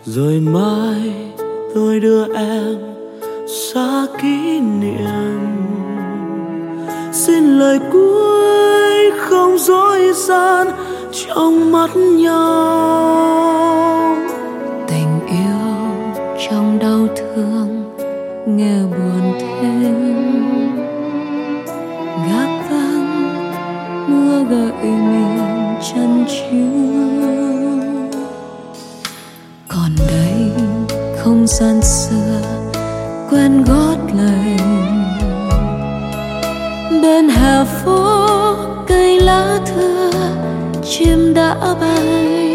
Rồi mai tôi đưa em xa kỷ niệm, xin lời cuối không dối gian trong mắt nhau. Tình yêu trong đau thương nghe buồn thêm, gác vắng mưa gợi miền chân chiếu. Còn đây không gian xưa quen gót lành, bên hè phố cây lá thưa chim đã bay.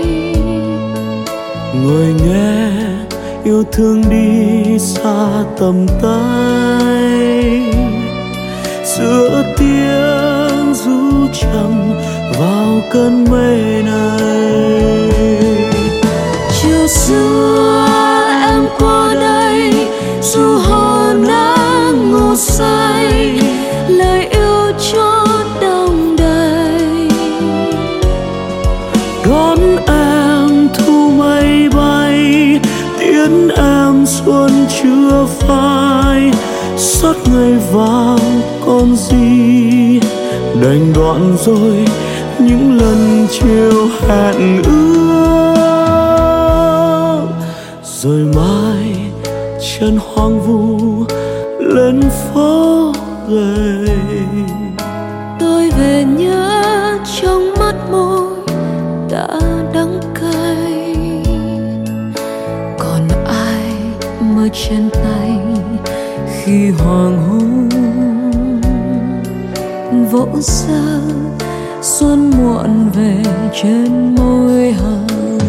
Ngồi nghe yêu thương đi xa tầm tay, giữa tiếng ru trầm vào cơn mây này. Chiều xưa em qua đây dù hồ nắng ngủ say, lời yêu cho đông đầy. Đón em thu mây bay, tiễn em xuân chưa phai. Sót ngày vàng còn gì, đành đoạn rồi những lần chiều hẹn ước. Rồi mai chân hoang vu lên phố gầy, tôi về nhớ trong mắt môi đã đắng cay. Còn ai mơ trên tay khi hoàng hôn vỗ giờ xuân muộn về trên môi hồng.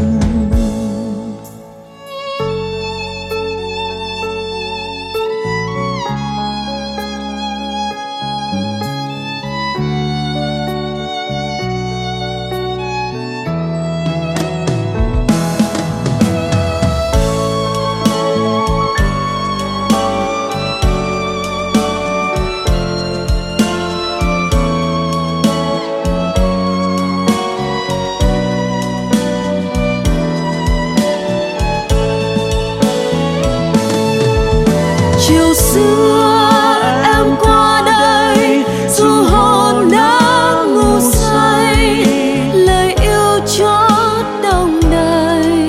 Chiều xưa em qua đây dù hồn nắng ngủ say, lời yêu cho đông đầy.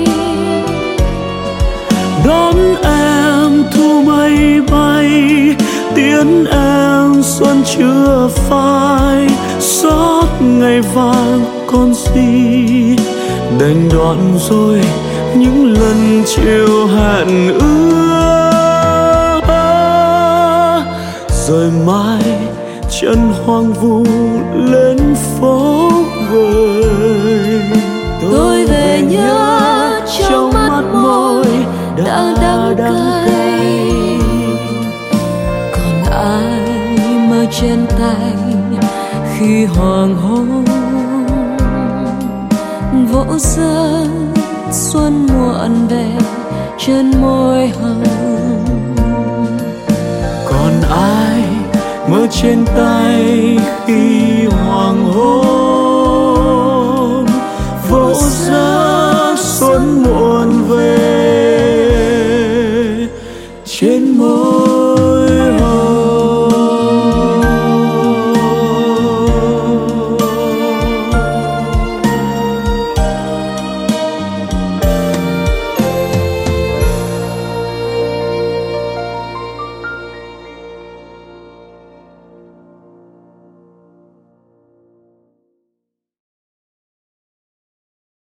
Đón em thu mây bay, tiễn em xuân chưa phai. Xót ngày vàng còn gì, đành đoạn rồi những lần chiều hẹn ước. Rồi mai chân hoang vu lên phố gầy, Tôi về nhớ trong mắt môi đã đắng cay. Còn ai mơ trên tay khi hoàng hôn vỗ giờ xuân muộn về trên môi hồng. Còn ai mơ trên tay khi hoàng hôn vỗ giờ xuân muộn về trên môi